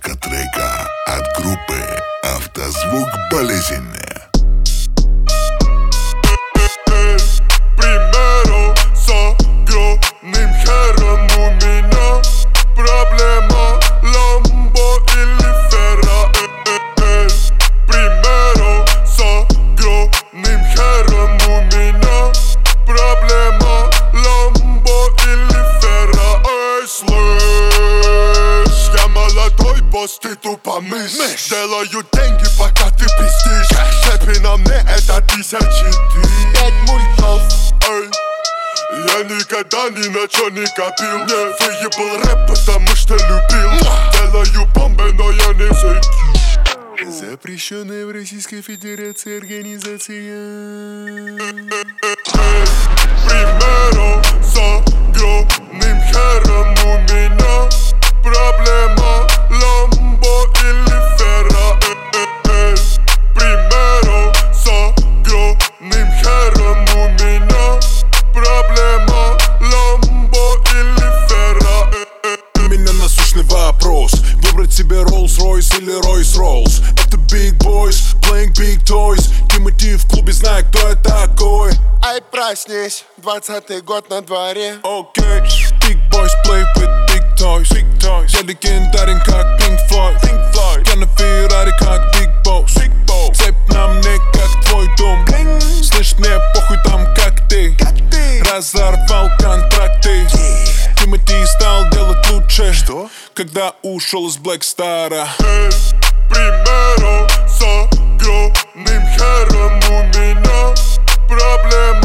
Обложка трека от группы «Автозвук болезненная». Примеру с огромным хером у меня проблема ламбо или ферра. Примеру с огромным хером у меня проблема ламбо или ферра. Эй, слышь, я молодой босс, ты тупо мышь. Делаю деньги, пока ты пиздишь. Шепи на мне это 1000 ты. 5 мультов. Эй, я никогда ни на чё не копил. Не выебал рэп, потому что любил. Делаю бомбы, но я не зайду. Запрещенная в Российской Федерации организация. Примеру с огромным хером у меня проблема ламбо или ферра. Примеру с огромным хером у меня проблема ламбо или ферра. У меня насущный вопрос: выбрать себе Rolls-Royce или Royce-Rolls? Это Big Boys, playing big toys. Тимати в клубе, знаю, кто я такой. Ай, проснись, 20-й год на дворе. Окей, Big Boys play with big toys. Я легендарен, как Pink Floyd. Я на Феррари, как Big Boss. Цепь на мне, как твой дом. Слышь, мне похуй там, как ты. Разорвал контракты. Тимати стал делать лучше. Что? Когда ушел из Black Star'а. Примеру с огромным хером у меня проблема